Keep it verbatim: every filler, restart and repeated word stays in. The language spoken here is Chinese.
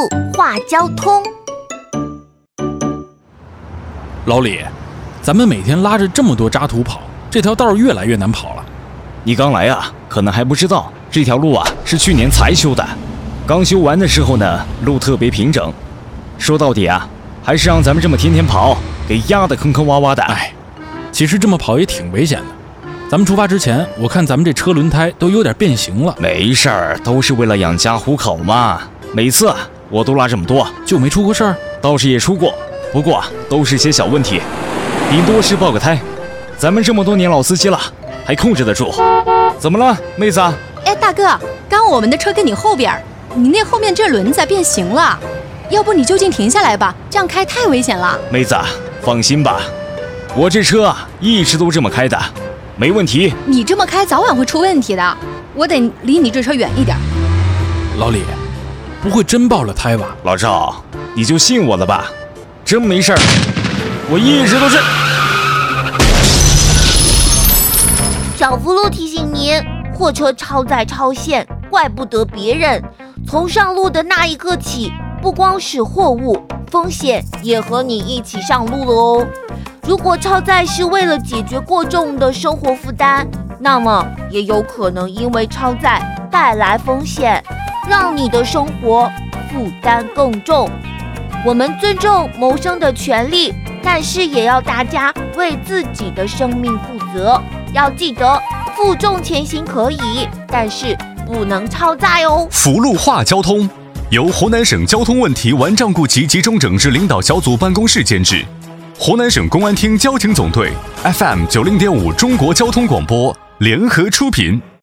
路话交通。 老李，咱们每天拉着这么多渣土跑，这条道越来越难跑了。 你刚来啊，可能还不知道，这条路啊是去年才修的。刚修完的时候呢，路特别平整。说到底啊，还是让咱们这么天天跑，给压得坑坑洼洼的。 哎，其实这么跑也挺危险的。咱们出发之前，我看咱们这车轮胎都有点变形了。 没事儿，都是为了养家糊口嘛。每次啊，我都拉这么多， 就没出过事儿。 倒是也出过，不过啊，都是些小问题，顶多是爆个胎。咱们这么多年老司机了，还控制得住。怎么了，妹子？ 哎，大哥，刚我们的车跟你后边，你那后面这轮子变形了，要不你就近停下来吧，这样开太危险了。 妹子，放心吧，我这车啊一直都这么开的，没问题。 你这么开早晚会出问题的，我得离你这车远一点。 老李，不会真爆了胎吧？ 老赵，你就信我了吧，真没事儿，我一直都是。 小福禄提醒您，货车超载超限，怪不得别人。从上路的那一刻起，不光是货物，风险也和你一起上路了哦。如果超载是为了解决过重的生活负担，那么也有可能因为超载带来风险，让你的生活负担更重。我们尊重谋生的权利，但是也要大家为自己的生命负责。要记得，负重前行可以，但是不能超载哦。 福禄话交通由湖南省交通问题顽瘴痼疾集中整治领导小组办公室监制，湖南省公安厅交警总队 F M 九零点五中国交通广播联合出品。